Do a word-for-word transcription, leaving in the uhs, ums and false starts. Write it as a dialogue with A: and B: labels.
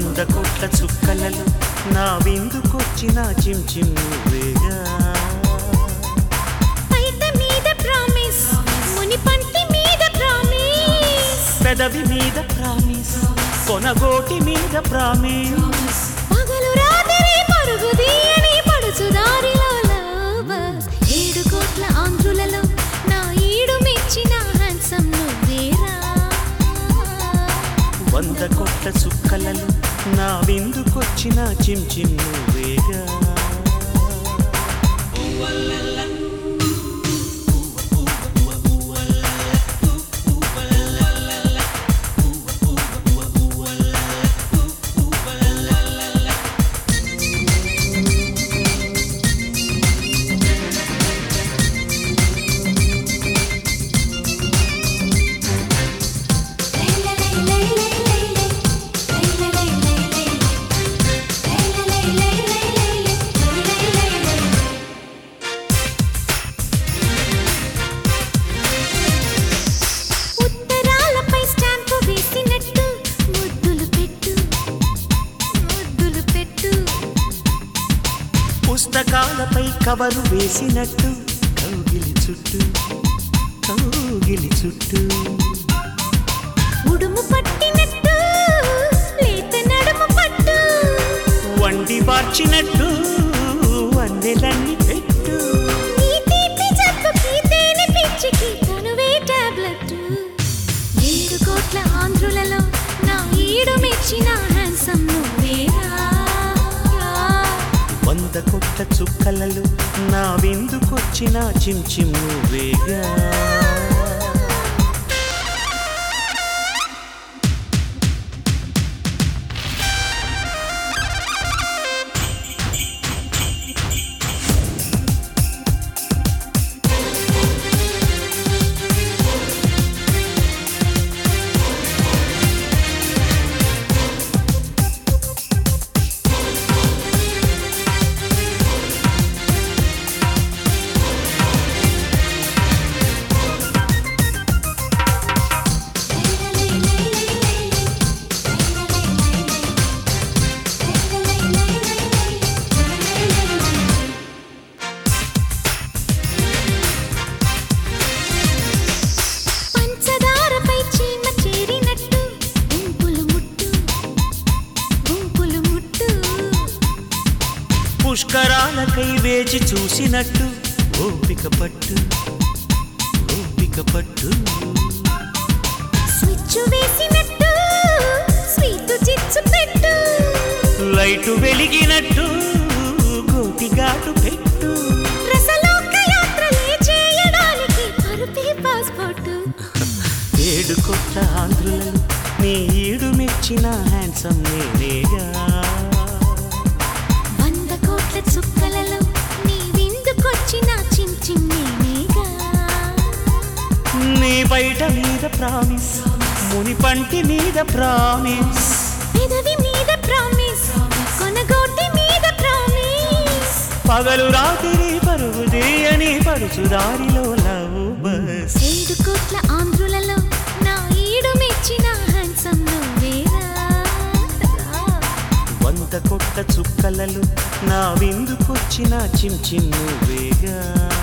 A: వంద కోట్ల చుక్కలలో నా విందుకొచ్చిన చిమ్ చిమ్ నువ్వేగా
B: పైట మీద ప్రామిస్ ముని పంటి మీద ప్రామిస్
A: పెదవి మీద ప్రామిస్ కొనగోటి మీద ప్రామిస్
B: పగలు రాత్రి పరుగు తీయని పడుచు దారిలో లవర్స్ ఏడు కోట్ల ఆంధ్రులలో నా ఈడు మెచ్చిన హ్యాండ్సమ్ నువ్వేరా
A: వంద కోట్ల చుక్కలలో నా విందుకొచ్చిన చిమ్ చిమ్ నువ్వేగా పుస్తకాలపై కవరు వేసినట్టు కౌగిలి చుట్టూ కౌగిలి చుట్టూ
B: ఉడుము పట్టినట్టు లేత నడుము పట్టు
A: వండి వార్చినట్టు వన్నెలన్నీ పెట్టు
B: ఈ తీపి జబ్బుకి తేనె పిచ్చికి తనువే టాబ్లెట్ ఏడు కోట్ల ఆంధ్రులలో నా ఈడు మెచ్చిన హ్యాండ్సమ్ నువ్వేరా
A: వంద కోట్ల చుక్కలలో నా విందుకొచ్చిన చిమ్ చిమ్ నువ్వేగా పుష్కరాలకై వేచి చూసినట్టు ఓపిక పట్టు ఓపిక పట్టు
B: స్విచ్ వేసినట్టు స్వీట్ చిచ్చు పెట్టు
A: లైటు వెలిగినట్టు గోటి ఘాటు పెట్టు
B: రసలోక యాత్రలే చేయడానికి పరుపే పాస్పోర్ట్
A: ఏడు కోట్ల ఆంధ్రులలో నీ ఈడు మెచ్చిన హ్యాండ్సమ్ నేనేగా
B: చుక్కలలో నీ విందుకొచ్చిన చిమ్ చిమ్ నేనేగా
A: నీ బయట మీద ప్రామిస్ ముని పంటి మీద ప్రామిస్
B: పెదవి మీద ప్రామిస్ కొనగోటి మీద ప్రామిస్
A: పగలు రాత్రి పరుగు తీయని పడుచు దారిలో లవ్ బస్
B: ఏడు కోట్ల ఆంధ్రులలో నా ఈడు మెచ్చిన హ్యాండ్సమ్ నువ్వేరా
A: వంద కోట్ల చుక్కలలో నా విందుకొచ్చిన చిమ్ చిమ్ నువ్వేగా